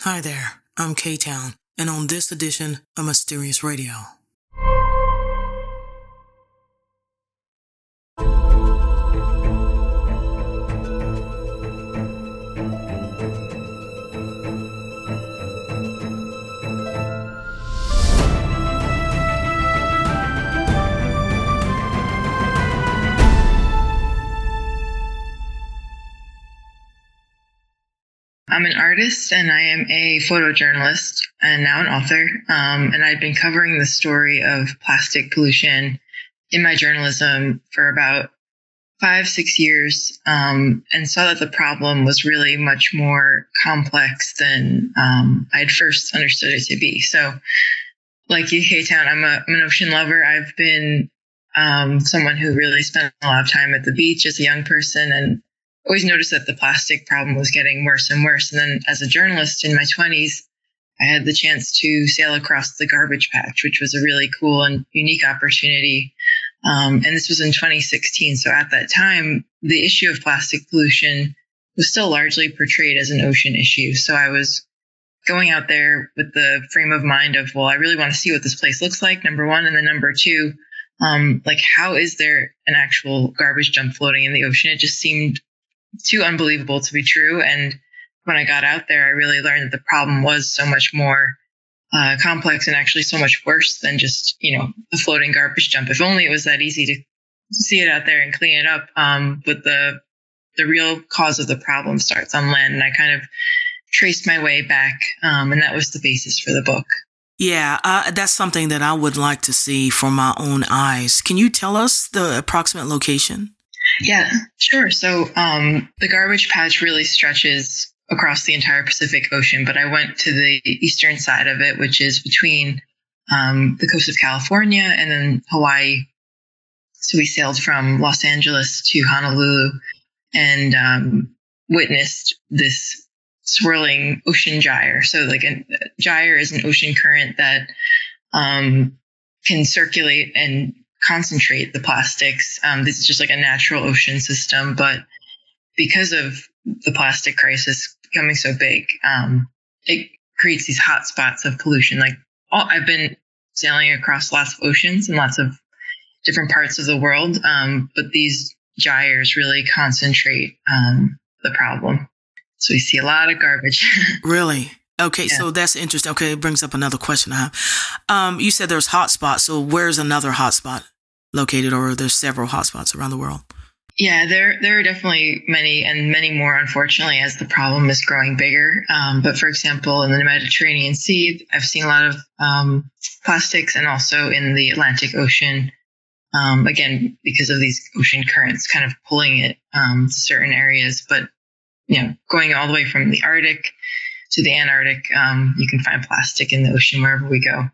Hi there, I'm K-Town, and on this edition of Mysterious Radio. I'm an artist and I am a photojournalist and now an author. And I've been covering the story of plastic pollution in my journalism for about 5-6 years, and saw that the problem was really much more complex than I'd first understood it to be. So like you, K-Town, I'm an ocean lover. I've been someone who really spent a lot of time at the beach as a young person, and always noticed that the plastic problem was getting worse and worse. And then as a journalist in my 20s, I had the chance to sail across the garbage patch, which was a really cool and unique opportunity. And this was in 2016. So at that time, the issue of plastic pollution was still largely portrayed as an ocean issue. So I was going out there with the frame of mind of, well, I really want to see what this place looks like, number one. And then number two, like, how is there an actual garbage dump floating in the ocean? It just seemed too unbelievable to be true. And when I got out there, I really learned that the problem was so much more complex and actually so much worse than just, a floating garbage dump. If only it was that easy to see it out there and clean it up. But the real cause of the problem starts on land. And I kind of traced my way back. And that was the basis for the book. Yeah, that's something that I would like to see from my own eyes. Can you tell us the approximate location? Yeah, sure. So the garbage patch really stretches across the entire Pacific Ocean, but I went to the eastern side of it, which is between the coast of California and then Hawaii. So we sailed from Los Angeles to Honolulu and witnessed this swirling ocean gyre. So like a gyre is an ocean current that can circulate and concentrate the plastics. This is just like a natural ocean system, but because of the plastic crisis becoming so big, it creates these hot spots of pollution. I've been sailing across lots of oceans and lots of different parts of the world, but these gyres really concentrate the problem. So we see a lot of garbage. Really? Okay, yeah. So that's interesting. Okay, it brings up another question I have. You said there's hot spots. So where's another hot spot located, or there's several hot spots around the world? Yeah, there are definitely many and many more, unfortunately, as the problem is growing bigger. But for example, in the Mediterranean Sea, I've seen a lot of plastics, and also in the Atlantic Ocean, again, because of these ocean currents kind of pulling it to certain areas. But, going all the way from the Arctic to the Antarctic, you can find plastic in the ocean wherever we go.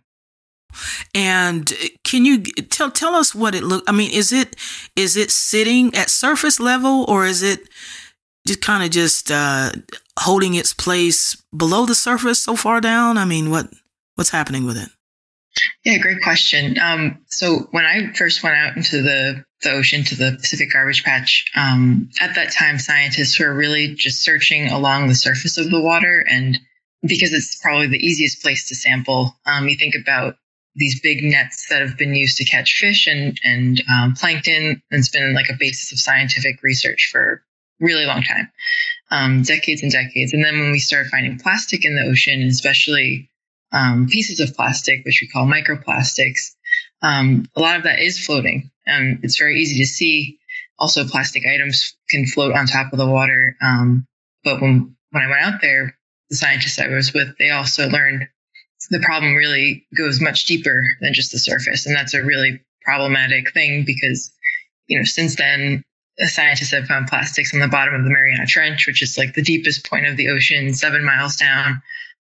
And can you tell us what it looks? I mean, is it sitting at surface level, or is it just kind of just holding its place below the surface so far down? I mean, what's happening with it? Yeah, great question. So when I first went out into the ocean, to the Pacific Garbage Patch, at that time, scientists were really just searching along the surface of the water. And because it's probably the easiest place to sample, you think about these big nets that have been used to catch fish and plankton. And it's been like a basis of scientific research for a really long time, decades and decades. And then when we started finding plastic in the ocean, especially pieces of plastic, which we call microplastics, a lot of that is floating. It's very easy to see. Also, plastic items can float on top of the water. But when I went out there, the scientists I was with, they also learned the problem really goes much deeper than just the surface. And that's a really problematic thing because, since then, the scientists have found plastics on the bottom of the Mariana Trench, which is like the deepest point of the ocean, 7 miles down,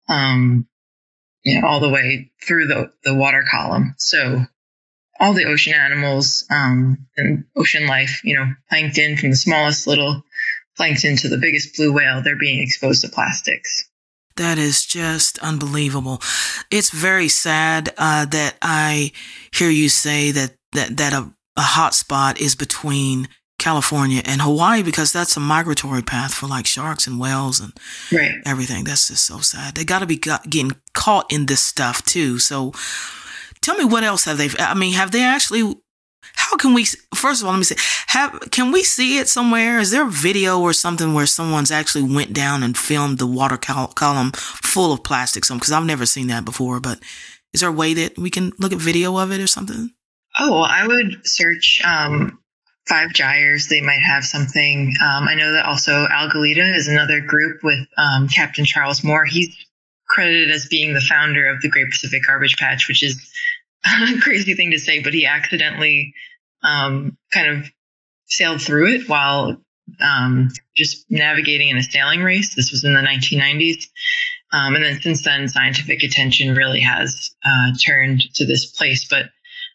all the way through the water column. So all the ocean animals and ocean life, plankton, from the smallest little plankton to the biggest blue whale, they're being exposed to plastics. That is just unbelievable. It's very sad that I hear you say that a hot spot is between California and Hawaii, because that's a migratory path for like sharks and whales and Right. everything. That's just so sad. They got to be getting caught in this stuff too. So tell me, what else have they actually, how can we, first of all, let me say, can we see it somewhere? Is there a video or something where someone's actually went down and filmed the water column full of plastic? Because I've never seen that before, but is there a way that we can look at video of it or something? Oh, well, I would search Five Gyres. They might have something. I know that also Algalita is another group with Captain Charles Moore. He's credited as being the founder of the Great Pacific Garbage Patch, which is a crazy thing to say, but he accidentally kind of sailed through it while just navigating in a sailing race. This was in the 1990s. And then since then, scientific attention really has turned to this place. But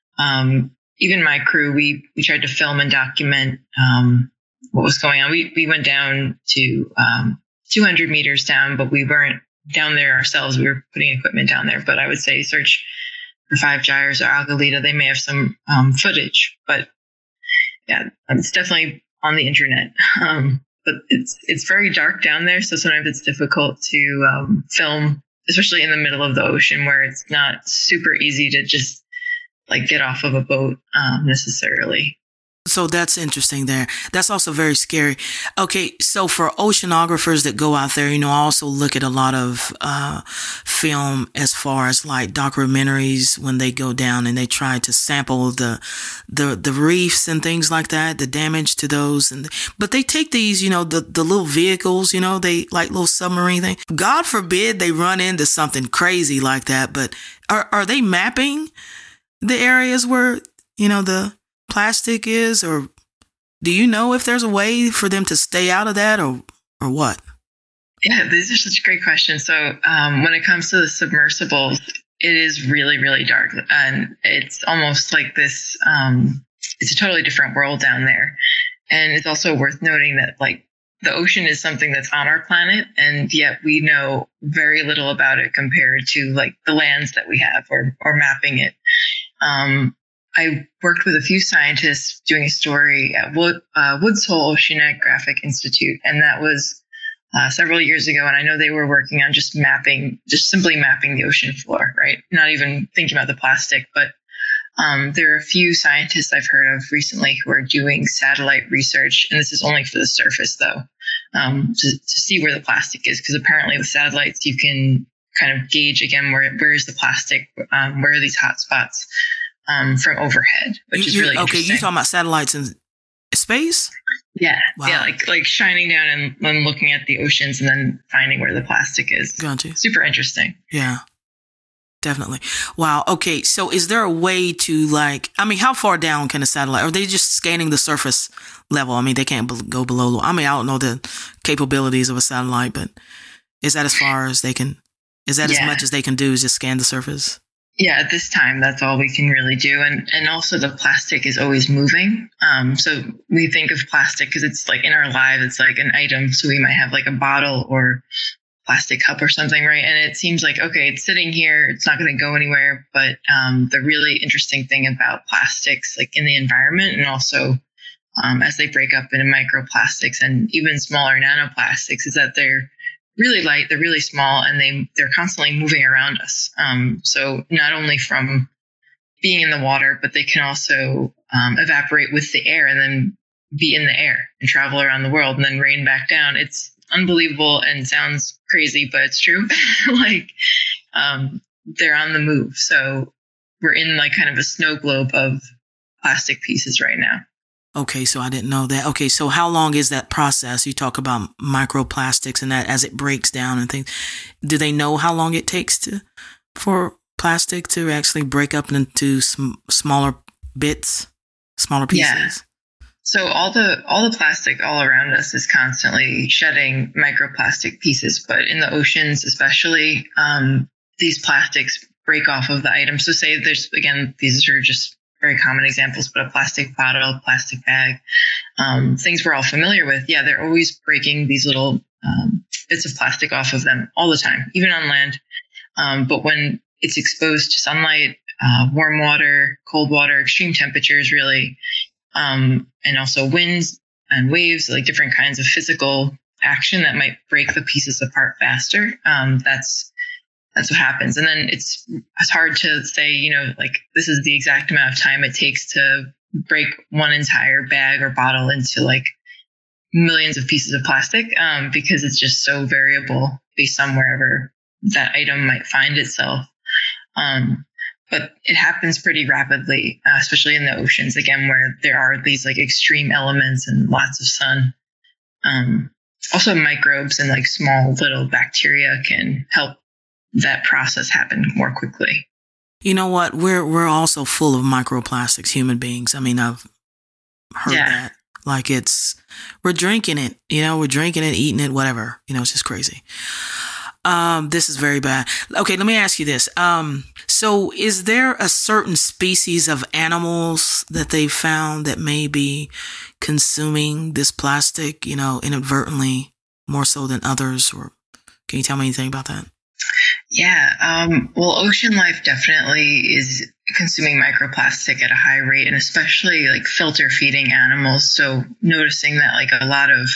even my crew, we tried to film and document what was going on. We went down to 200 meters down, but we weren't down there ourselves. We were putting equipment down there. But I would say search for Five Gyres or Algalita. They may have some footage, but yeah, it's definitely on the internet. But it's very dark down there, so sometimes it's difficult to film, especially in the middle of the ocean where it's not super easy to just like get off of a boat necessarily. So that's interesting there. That's also very scary. Okay, so for oceanographers that go out there, I also look at a lot of film as far as like documentaries when they go down and they try to sample the reefs and things like that, the damage to those. But they take these, the little vehicles, they like little submarine thing. God forbid they run into something crazy like that. But are they mapping the areas where, the plastic is, or do you know if there's a way for them to stay out of that or what? Yeah, these are such great questions. So when it comes to the submersibles, it is really, really dark, and it's almost like this, it's a totally different world down there. And it's also worth noting that like the ocean is something that's on our planet, and yet we know very little about it compared to like the lands that we have or mapping it. I worked with a few scientists doing a story at Woods Hole Oceanographic Institute, and that was several years ago. And I know they were working on just simply mapping the ocean floor, right? Not even thinking about the plastic. But there are a few scientists I've heard of recently who are doing satellite research, and this is only for the surface, though, to see where the plastic is, because apparently with satellites you can kind of gauge again where is the plastic, where are these hot spots. From overhead, which is really interesting. Okay, you're talking about satellites in space? Yeah. Wow. Yeah, like shining down and looking at the oceans and then finding where the plastic is. Gotcha. Super interesting. Yeah, definitely. Wow. Okay, so is there a way to how far down can a satellite, or are they just scanning the surface level? They can't go below. I don't know the capabilities of a satellite, but is that as far as they can, as much as they can do is just scan the surface? Yeah, at this time, that's all we can really do. And also the plastic is always moving. So we think of plastic because it's like in our lives, it's like an item. So we might have like a bottle or plastic cup or something, right? And it seems like, okay, it's sitting here, it's not going to go anywhere. But the really interesting thing about plastics, like in the environment and also as they break up into microplastics and even smaller nanoplastics, is that they're really light, they're really small, and they're constantly moving around us. So not only from being in the water, but they can also evaporate with the air and then be in the air and travel around the world and then rain back down. It's unbelievable and sounds crazy, but it's true. They're on the move. So we're in like kind of a snow globe of plastic pieces right now. Okay, so I didn't know that. Okay, so how long is that process? You talk about microplastics and that as it breaks down and things. Do they know how long it takes for plastic to actually break up into smaller bits, smaller pieces? Yeah. So all the plastic all around us is constantly shedding microplastic pieces, but in the oceans especially, these plastics break off of the item. So say these are just very common examples, but a plastic bottle, plastic bag, things we're all familiar with. Yeah, they're always breaking these little bits of plastic off of them all the time, even on land. But when it's exposed to sunlight, warm water, cold water, extreme temperatures, really, and also winds and waves, like different kinds of physical action that might break the pieces apart faster. That's what happens. And then it's hard to say, like this is the exact amount of time it takes to break one entire bag or bottle into like millions of pieces of plastic, because it's just so variable based on wherever that item might find itself. But it happens pretty rapidly, especially in the oceans, again, where there are these like extreme elements and lots of sun. Also microbes and like small little bacteria can help that process happen more quickly. You know what? We're also full of microplastics, human beings. I mean, I've heard that. Like we're drinking it, we're drinking it, eating it, whatever. It's just crazy. This is very bad. Okay, let me ask you this. So is there a certain species of animals that they found that may be consuming this plastic, inadvertently more so than others? Or can you tell me anything about that? Yeah. Well, ocean life definitely is consuming microplastic at a high rate, and especially like filter feeding animals. So noticing that like a lot of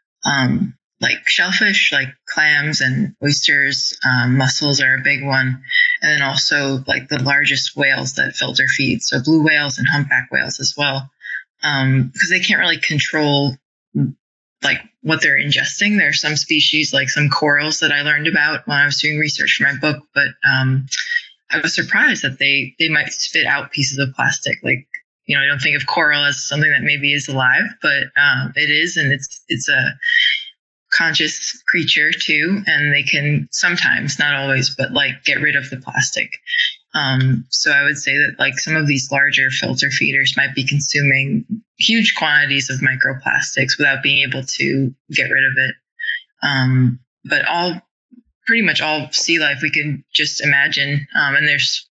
like shellfish, like clams and oysters, mussels are a big one. And then also like the largest whales that filter feed. So blue whales and humpback whales as well. Because they can't really control like what they're ingesting. There are some species, like some corals that I learned about when I was doing research for my book. But I was surprised that they might spit out pieces of plastic. Like, I don't think of coral as something that maybe is alive, but it is. And it's a conscious creature too, and they can sometimes, not always, but like get rid of the plastic. So I would say that like some of these larger filter feeders might be consuming huge quantities of microplastics without being able to get rid of it. But pretty much all sea life we can just imagine, and there's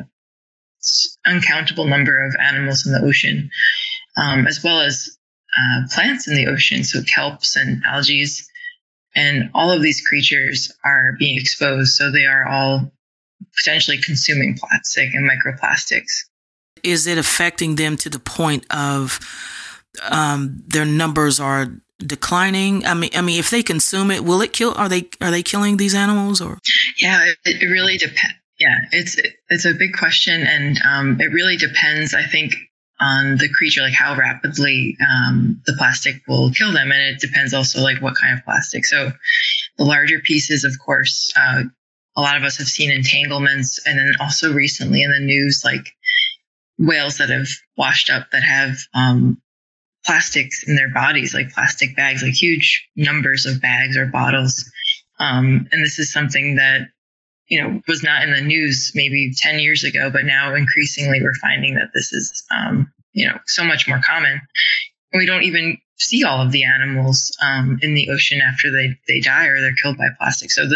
uncountable number of animals in the ocean, as well as plants in the ocean, so kelps and algae, and all of these creatures are being exposed, so they are all potentially consuming plastic and microplastics. Is it affecting them to the point of their numbers are declining? I mean, if they consume it, will it kill? Are they killing these animals? Or yeah, it really depends. Yeah, it's a big question, and it really depends, I think, on the creature, like how rapidly the plastic will kill them. And it depends also like what kind of plastic. So the larger pieces, of course, a lot of us have seen entanglements. And then also recently in the news, like whales that have washed up that have plastics in their bodies, like plastic bags, like huge numbers of bags or bottles. And this is something that was not in the news maybe 10 years ago, but now increasingly we're finding that this is, so much more common. And we don't even see all of the animals in the ocean after they die or they're killed by plastic. So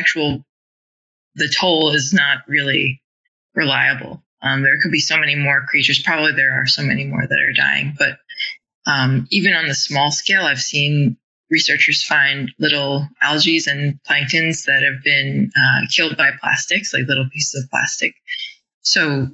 the toll is not really reliable. There could be so many more creatures. Probably there are so many more that are dying. But even on the small scale, I've seen researchers find little algae and planktons that have been killed by plastics, like little pieces of plastic. So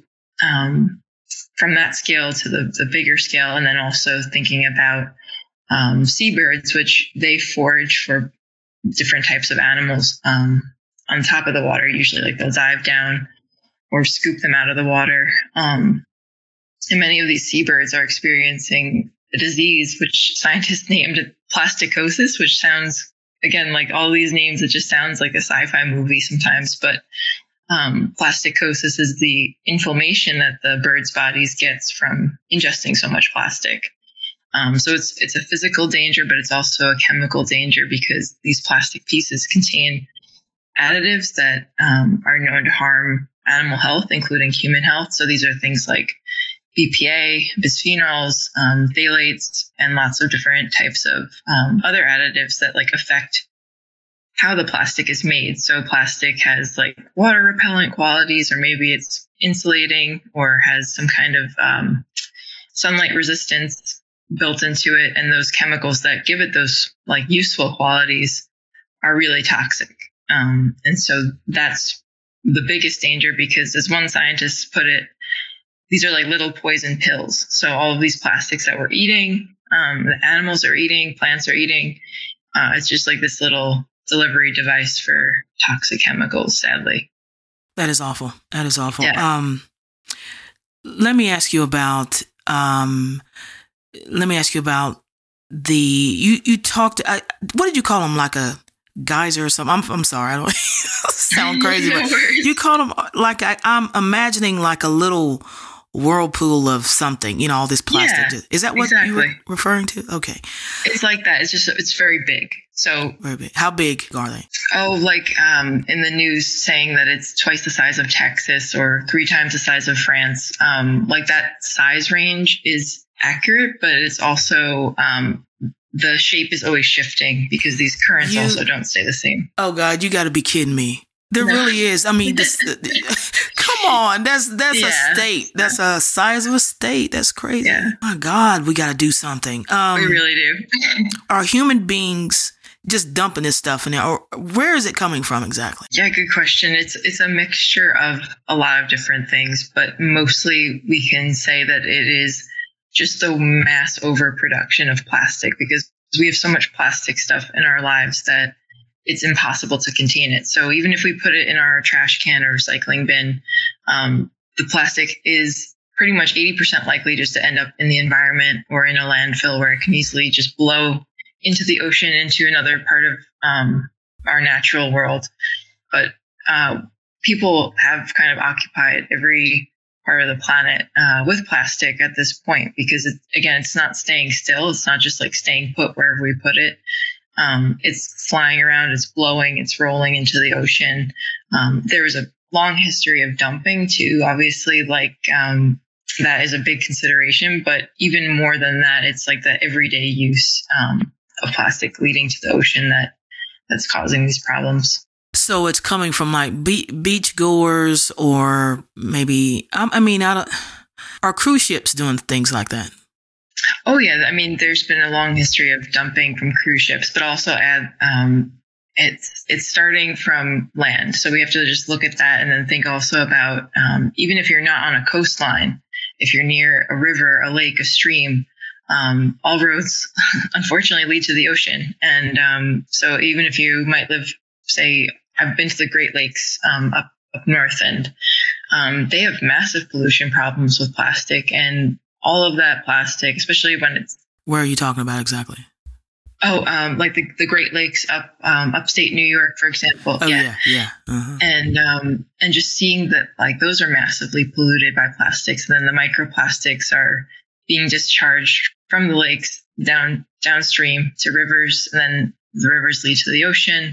from that scale to the bigger scale, and then also thinking about seabirds, which they forage for different types of animals on top of the water. Usually like they'll dive down or scoop them out of the water. And many of these seabirds are experiencing a disease which scientists named plasticosis, which sounds, again, like all these names, it just sounds like a sci-fi movie sometimes. But plasticosis is the inflammation that the bird's bodies gets from ingesting so much plastic. So it's a physical danger, but it's also a chemical danger because these plastic pieces contain additives that are known to harm animal health, including human health. So these are things like BPA, bisphenols, phthalates, and lots of different types of other additives that like affect how the plastic is made. So plastic has like water repellent qualities, or maybe it's insulating or has some kind of sunlight resistance built into it. And those chemicals that give it those like useful qualities are really toxic. And so that's the biggest danger because, as one scientist put it, these are like little poison pills. So all of these plastics that we're eating, the animals are eating, plants are eating, it's just like this little delivery device for toxic chemicals, sadly. That is awful. That is awful. Yeah. Let me ask you about you talked, what did you call them? Like a geyser or something? I'm sorry. I don't sound crazy, No but worries. you called them like, I'm imagining like a little whirlpool of something, all this plastic. Yeah, Is that what you were exactly. referring to? Okay. It's like that. It's very big. So, Very big. How big are they? like in the news saying that it's twice the size of Texas or 3 times the size of France. Like that size range is accurate, but it's also the shape is always shifting because these currents also don't stay the same. Oh God, you got to be kidding me. There No. really is. I mean, come on. That's a state. That's a size of a state. That's crazy. Yeah. My God, we got to do something. We really do. Are human beings just dumping this stuff in there, or where is it coming from exactly? Yeah, good question. It's a mixture of a lot of different things, but mostly we can say that it is just the mass overproduction of plastic because we have so much plastic stuff in our lives that it's impossible to contain it. So even if we put it in our trash can or recycling bin, the plastic is pretty much 80% likely just to end up in the environment or in a landfill where it can easily just blow into the ocean, into another part of our natural world. But people have kind of occupied every part of the planet with plastic at this point because, it's not staying still. It's not just like staying put wherever we put it. It's flying around, it's blowing, it's rolling into the ocean. There is a long history of dumping too, obviously, that is a big consideration, but even more than that, it's like the everyday use of plastic leading to the ocean that's causing these problems. So it's coming from like beach goers, or maybe, are cruise ships doing things like that? Oh yeah, I mean, there's been a long history of dumping from cruise ships, but also it's starting from land. So we have to just look at that and then think also about even if you're not on a coastline, if you're near a river, a lake, a stream, all roads unfortunately lead to the ocean. And so even if you might live, say, I've been to the Great Lakes up north, and they have massive pollution problems with plastic, and all of that plastic, especially when it's... Where are you talking about exactly? Oh, like the Great Lakes upstate New York, for example. Oh, yeah. Uh-huh. And just seeing that, like, those are massively polluted by plastics, and then the microplastics are being discharged from the lakes downstream to rivers, and then the rivers lead to the ocean.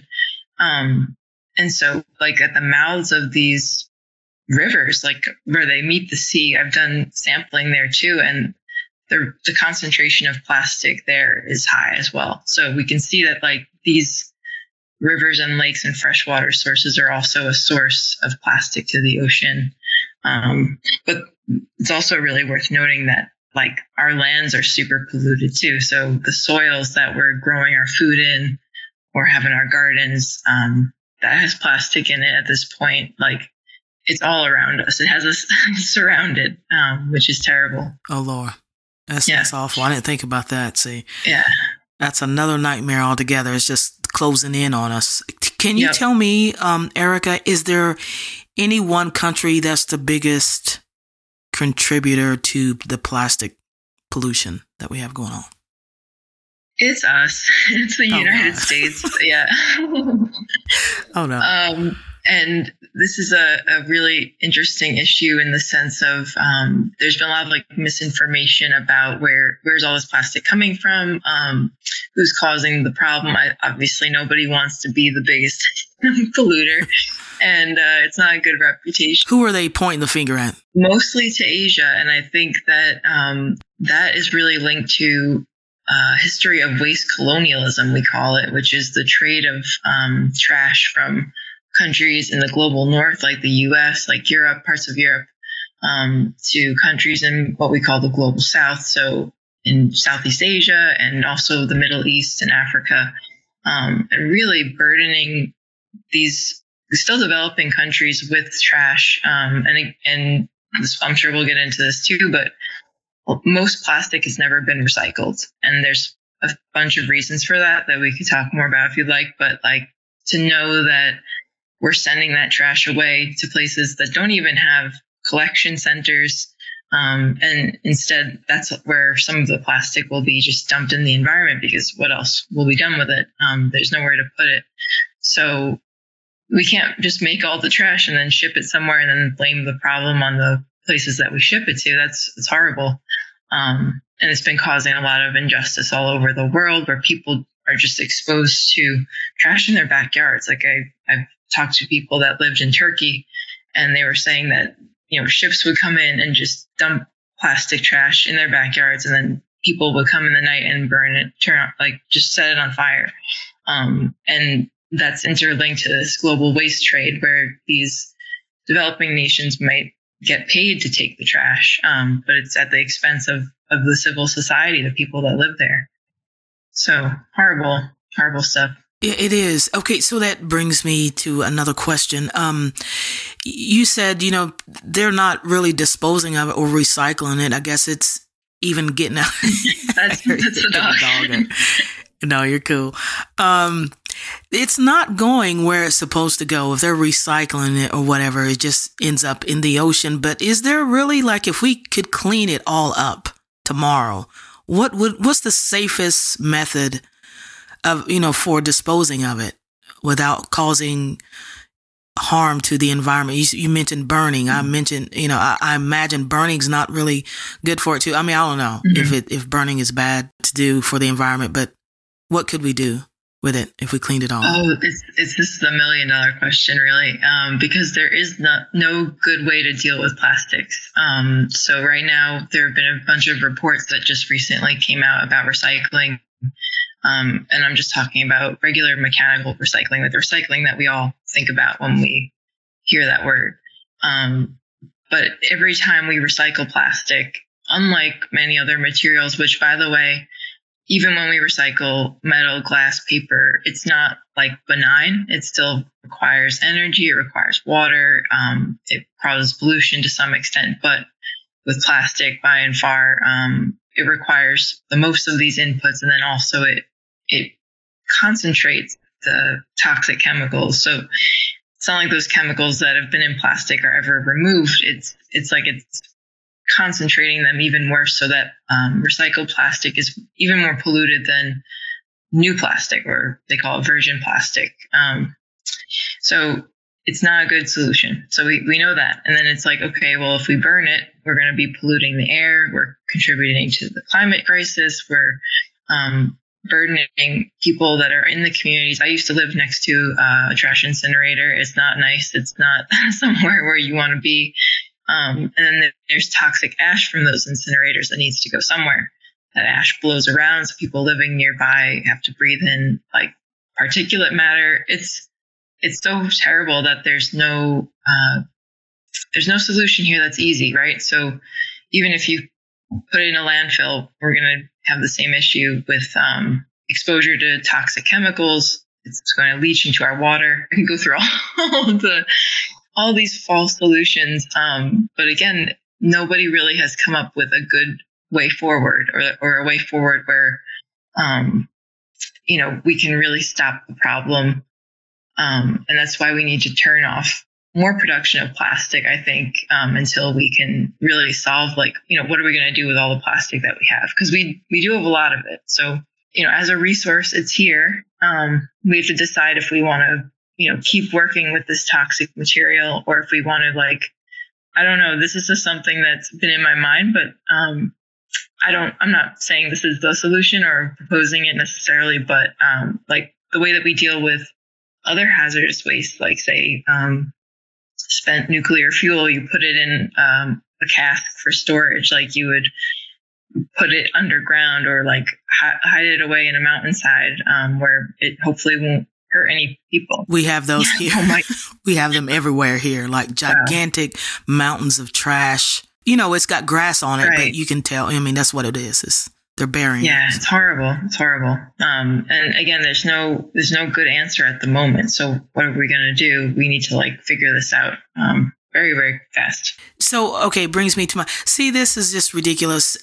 And so, like, at the mouths of these rivers, like where they meet the sea, I've done sampling there too, and the concentration of plastic there is high as well. So we can see that, like, these rivers and lakes and freshwater sources are also a source of plastic to the ocean. But it's also really worth noting that, like, our lands are super polluted too. So the soils that we're growing our food in or have in our gardens, that has plastic in it at this point. Like, it's all around us. It has us surrounded, which is terrible. Oh, Lord. That's awful. I didn't think about that. See, yeah, that's another nightmare altogether. It's just closing in on us. Can you tell me, Erica, is there any one country that's the biggest contributor to the plastic pollution that we have going on? It's us. It's the United States. Yeah. Oh, no. And this is a really interesting issue in the sense of there's been a lot of, like, misinformation about where's all this plastic coming from, who's causing the problem. Obviously, nobody wants to be the biggest polluter, and it's not a good reputation. Who are they pointing the finger at? Mostly to Asia, and I think that that is really linked to history of waste colonialism, we call it, which is the trade of trash from countries in the global north, like the US, like Europe, parts of Europe, to countries in what we call the global south, so in Southeast Asia and also the Middle East and Africa, and really burdening these still developing countries with trash, and I'm sure we'll get into this too, but most plastic has never been recycled. And there's a bunch of reasons for that we could talk more about if you'd like. But like, to know that we're sending that trash away to places that don't even have collection centers. And instead, that's where some of the plastic will be just dumped in the environment, because what else will be done with it? There's nowhere to put it. So we can't just make all the trash and then ship it somewhere and then blame the problem on the places that we ship it to. It's horrible. And it's been causing a lot of injustice all over the world, where people are just exposed to trash in their backyards. Like I've talked to people that lived in Turkey, and they were saying that, ships would come in and just dump plastic trash in their backyards, and then people would come in the night and burn it, just set it on fire. And that's interlinked to this global waste trade, where these developing nations might get paid to take the trash, but it's at the expense of the civil society, the people that live there. So horrible, horrible stuff. It is. Okay, so that brings me to another question. You said, they're not really disposing of it or recycling it. I guess it's even getting out. That's a dog. No, you're cool. It's not going where it's supposed to go. If they're recycling it or whatever, it just ends up in the ocean. But is there really, like, if we could clean it all up tomorrow, what's the safest method of, for disposing of it without causing harm to the environment? You mentioned burning. I mentioned, I imagine burning's not really good for it too. I mean, I don't know if burning is bad to do for the environment, but what could we do with it if we cleaned it all? Oh, this is the $1 million question, really, because there is no good way to deal with plastics. So right now, there have been a bunch of reports that just recently came out about recycling. And I'm just talking about regular mechanical recycling, like the recycling that we all think about when we hear that word. But every time we recycle plastic, unlike many other materials, which, by the way, even when we recycle metal, glass, paper, it's not like benign. It still requires energy. It requires water. It causes pollution to some extent. But with plastic, by and far, it requires the most of these inputs. And then also it concentrates the toxic chemicals. So it's not like those chemicals that have been in plastic are ever removed. It's like it's concentrating them even worse, so that recycled plastic is even more polluted than new plastic, or they call it virgin plastic. So it's not a good solution. So we know that. And then it's like, okay, well, if we burn it, we're going to be polluting the air. We're contributing to the climate crisis. We're burdening people that are in the communities. I used to live next to a trash incinerator. It's not nice. It's not somewhere where you want to be. And then there's toxic ash from those incinerators that needs to go somewhere. That ash blows around, so people living nearby have to breathe in like particulate matter. It's so terrible that there's no solution here that's easy, right? So even if you put it in a landfill, we're going to have the same issue with exposure to toxic chemicals. It's going to leach into our water. I can go through all these false solutions. But again, nobody really has come up with a good way forward, or a way forward where, we can really stop the problem. And that's why we need to turn off more production of plastic, I think, until we can really solve, what are we going to do with all the plastic that we have? Because we do have a lot of it. So, as a resource, it's here. We have to decide if we want to, keep working with this toxic material, or if we want to, I don't know, this is just something that's been in my mind, but I'm not saying this is the solution or proposing it necessarily, but the way that we deal with other hazardous waste, like say spent nuclear fuel, you put it in a cask for storage, like you would put it underground, or hide it away in a mountainside where it hopefully won't hurt any people. We have those here. We have them everywhere here, like gigantic mountains of trash. It's got grass on it, but you can tell. I mean, that's what it is. They're burying it. Yeah, it's horrible. It's horrible. And again, there's no good answer at the moment. So what are we going to do? We need to figure this out. very, very fast. So, okay, brings me to see, this is just ridiculous.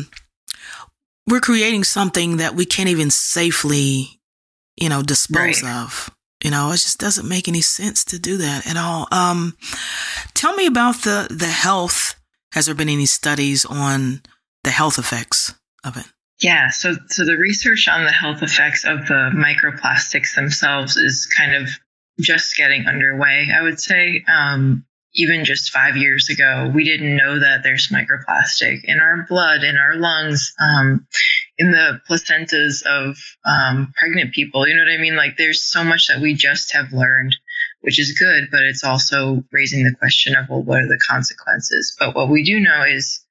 We're creating something that we can't even safely, dispose of. It just doesn't make any sense to do that at all. Tell me about the health. Has there been any studies on the health effects of it? Yeah, so the research on the health effects of the microplastics themselves is kind of just getting underway, I would say. Even just 5 years ago, we didn't know that there's microplastic in our blood, in our lungs, in the placentas of pregnant people. You know what I mean? Like, there's so much that we just have learned, which is good, but it's also raising the question of, well, what are the consequences? But what we do know is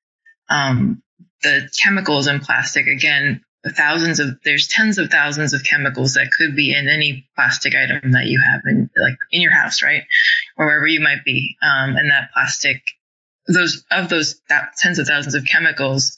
the chemicals in plastic, again, there's tens of thousands of chemicals that could be in any plastic item that you have in your house, right? Or wherever you might be. And that plastic, those tens of thousands of chemicals,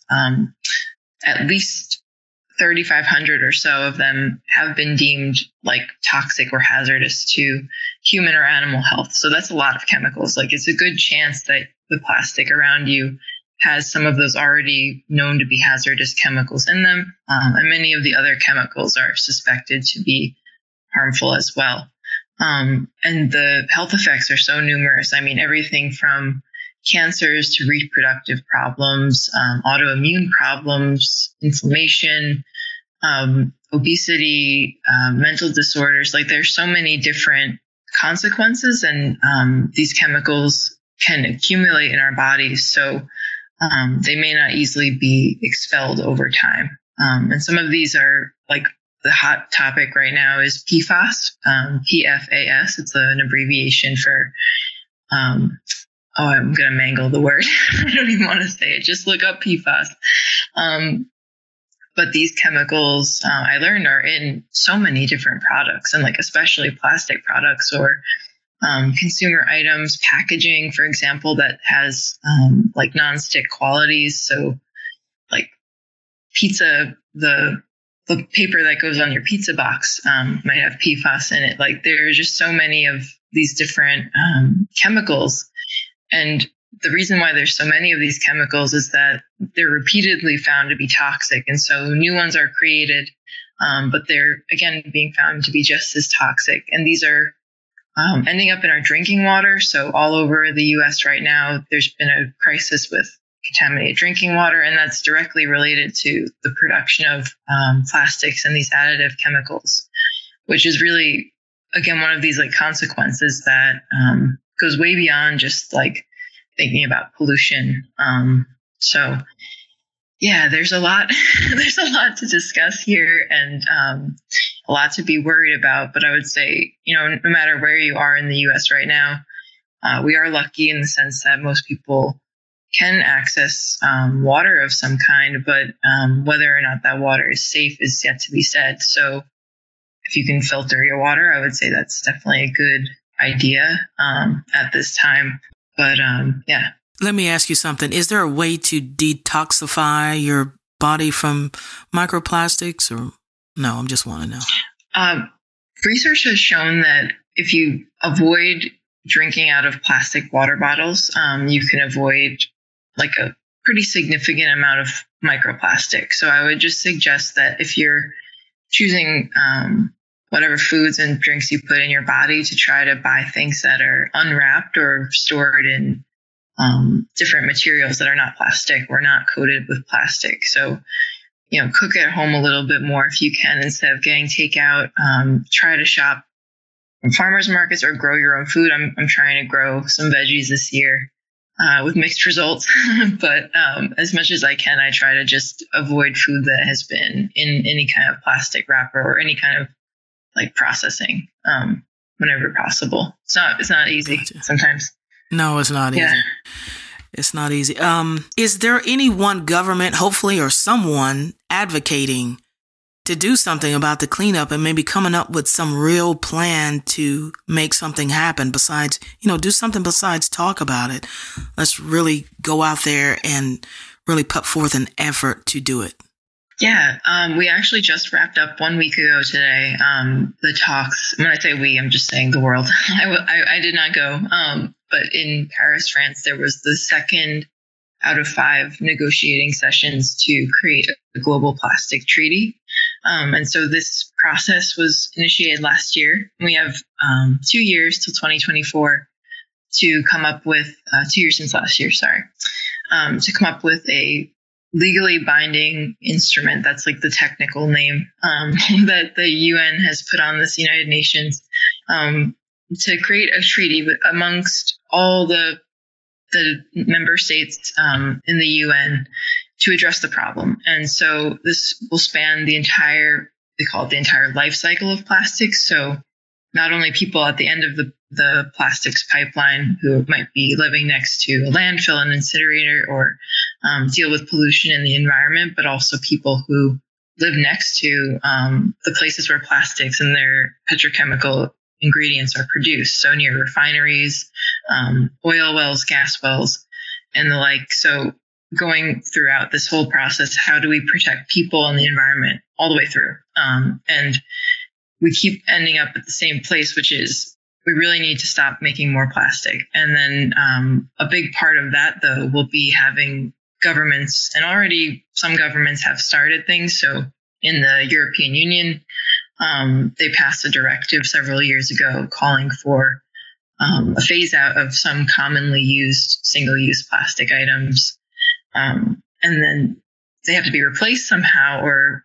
at least 3,500 or so of them have been deemed like toxic or hazardous to human or animal health. So that's a lot of chemicals. Like, it's a good chance that the plastic around you has some of those already known to be hazardous chemicals in them. And many of the other chemicals are suspected to be harmful as well. And the health effects are so numerous. I mean, everything from cancers to reproductive problems, autoimmune problems, inflammation, obesity, mental disorders. Like, there's so many different consequences, and these chemicals can accumulate in our bodies. So they may not easily be expelled over time. And some of these are, like, the hot topic right now is PFAS, PFAS. It's an abbreviation for, I'm going to mangle the word. I don't even want to say it. Just look up PFAS. But these chemicals, I learned, are in so many different products, and like especially plastic products or consumer items, packaging, for example, that has like nonstick qualities. So like pizza, the paper that goes on your pizza box might have PFAS in it. Like, there are just so many of these different chemicals. And the reason why there's so many of these chemicals is that they're repeatedly found to be toxic. And so new ones are created, but they're, again, being found to be just as toxic. And these are ending up in our drinking water. So all over the U.S. right now, there's been a crisis with contaminated drinking water, and that's directly related to the production of plastics and these additive chemicals, which is really, again, one of these like consequences that goes way beyond just like thinking about pollution. So yeah, there's a lot to discuss here, and a lot to be worried about. But I would say, no matter where you are in the U.S. right now, we are lucky in the sense that most people can access water of some kind, but whether or not that water is safe is yet to be said. So if you can filter your water, I would say that's definitely a good idea at this time. But yeah. Let me ask you something. Is there a way to detoxify your body from microplastics, or no? I'm just want to know. Research has shown that if you avoid drinking out of plastic water bottles, you can avoid like a pretty significant amount of microplastic. So I would just suggest that if you're choosing whatever foods and drinks you put in your body, to try to buy things that are unwrapped or stored in different materials that are not plastic or not coated with plastic. So, cook at home a little bit more if you can, instead of getting takeout. Try to shop from farmers markets or grow your own food. I'm trying to grow some veggies this year with mixed results, but as much as I can, I try to just avoid food that has been in any kind of plastic wrapper or any kind of like processing whenever possible. It's not easy sometimes. No, it's not easy. It's not easy. Is there any one government, hopefully, or someone advocating to do something about the cleanup and maybe coming up with some real plan to make something happen besides, do something besides talk about it? Let's really go out there and really put forth an effort to do it. Yeah, we actually just wrapped up 1 week ago today. The talks. When I say we, I'm just saying the world. I did not go, but in Paris, France, there was the second out of 5 negotiating sessions to create a global plastic treaty. And so this process was initiated last year. We have 2 years till 2024 to come up with 2 years since last year. Sorry, to come up with a legally binding instrument. That's like the technical name that the UN has put on this United Nations to create a treaty amongst all the member states in the UN to address the problem. And so this will span the entire, they call it the entire life cycle of plastics. So not only people at the end of the plastics pipeline who might be living next to a landfill, an incinerator, or deal with pollution in the environment, but also people who live next to the places where plastics and their petrochemical ingredients are produced. So near refineries, oil wells, gas wells, and the like. So going throughout this whole process, how do we protect people and the environment all the way through? And we keep ending up at the same place, which is we really need to stop making more plastic. And then a big part of that, though, will be having governments, and already some governments have started things. So in the European Union, they passed a directive several years ago calling for a phase out of some commonly used single-use plastic items. And then they have to be replaced somehow, or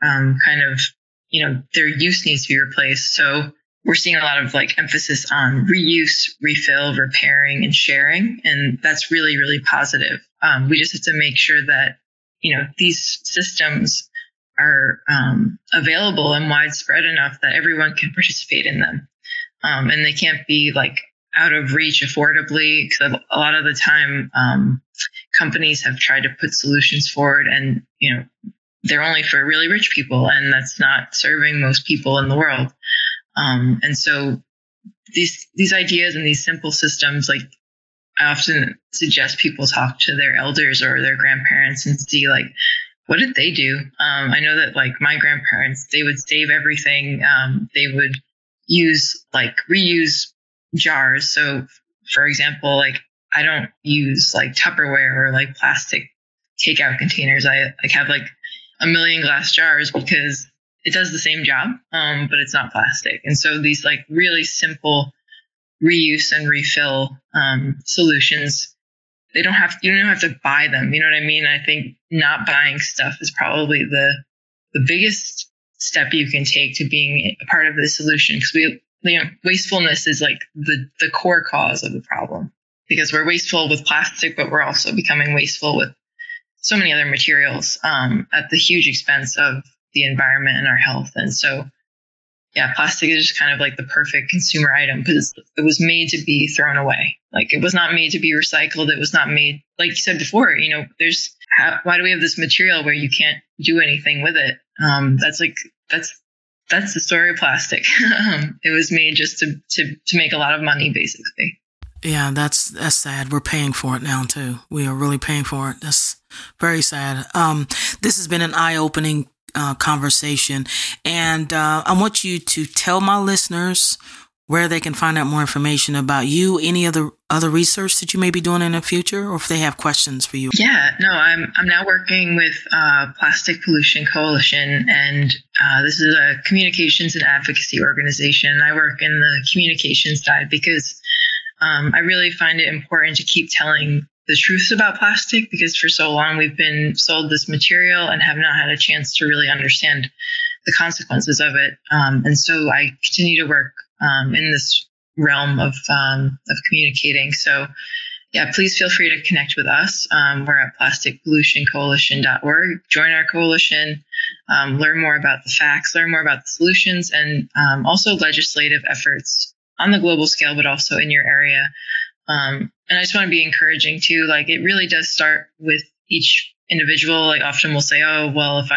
their use needs to be replaced. So we're seeing a lot of emphasis on reuse, refill, repairing, and sharing. And that's really, really positive. We just have to make sure that, these systems are available and widespread enough that everyone can participate in them. And they can't be out of reach affordably, because a lot of the time companies have tried to put solutions forward and, they're only for really rich people, and that's not serving most people in the world. And so these ideas and these simple systems, I often suggest people talk to their elders or their grandparents and see what did they do? I know that my grandparents, they would save everything. They would use reuse jars. So for example, I don't use Tupperware or plastic takeout containers. I have a million glass jars because it does the same job, but it's not plastic. And so these really simple reuse and refill solutions, you don't have to buy them. You know what I mean? I think not buying stuff is probably the biggest step you can take to being a part of the solution, because wastefulness is the core cause of the problem, because we're wasteful with plastic, but we're also becoming wasteful with so many other materials at the huge expense of the environment and our health. And so, yeah, plastic is just kind of the perfect consumer item, because it was made to be thrown away. It was not made to be recycled. It was not made, like you said before, why do we have this material where you can't do anything with it? That's the story of plastic. It was made just to make a lot of money, basically. Yeah, that's sad. We're paying for it now too. We are really paying for it. That's very sad. This has been an eye-opening conversation, and I want you to tell my listeners where they can find out more information about you, any other research that you may be doing in the future, or if they have questions for you. Yeah, no, I'm now working with Plastic Pollution Coalition, and this is a communications and advocacy organization. I work in the communications side because I really find it important to keep telling the truth about plastic, because for so long we've been sold this material and have not had a chance to really understand the consequences of it. And so I continue to work in this realm of communicating. So yeah, please feel free to connect with us. We're at plasticpollutioncoalition.org. Join our coalition, learn more about the facts, learn more about the solutions, and also legislative efforts on the global scale, but also in your area. And I just want to be encouraging too. It really does start with each individual. Often we'll say, oh, well, if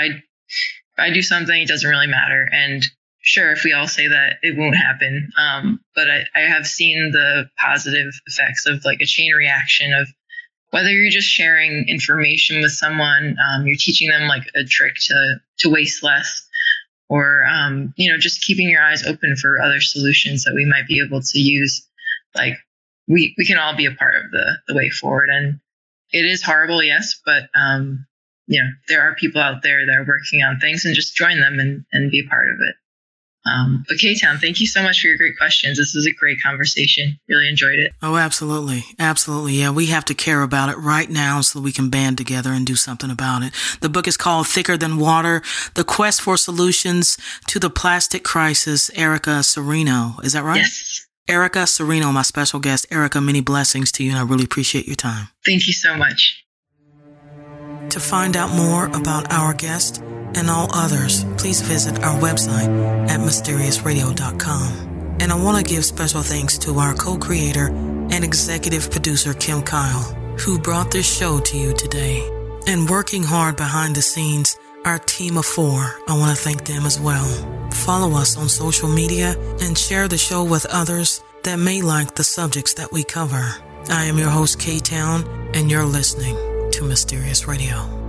I do something, it doesn't really matter. And sure, if we all say that, it won't happen. But I have seen the positive effects of a chain reaction of whether you're just sharing information with someone, you're teaching them like a trick to waste less, or, just keeping your eyes open for other solutions that we might be able to use. Like we can all be a part of the way forward. And it is horrible, yes, but, there are people out there that are working on things, and just join them and be a part of it. But K-Town, thank you so much for your great questions. This was a great conversation. Really enjoyed it. Oh, absolutely. Absolutely. Yeah, we have to care about it right now so we can band together and do something about it. The book is called Thicker Than Water, The Quest for Solutions to the Plastic Crisis. Erica Cirino. Is that right? Yes. Erica Cirino, my special guest. Erica, many blessings to you, and I really appreciate your time. Thank you so much. To find out more about our guest and all others, please visit our website at mysteriousradio.com. And I want to give special thanks to our co-creator and executive producer, Kim Kyle, who brought this show to you today. And working hard behind the scenes, our team of 4, I want to thank them as well. Follow us on social media and share the show with others that may like the subjects that we cover. I am your host, K-Town, and you're listening to Mysterious Radio.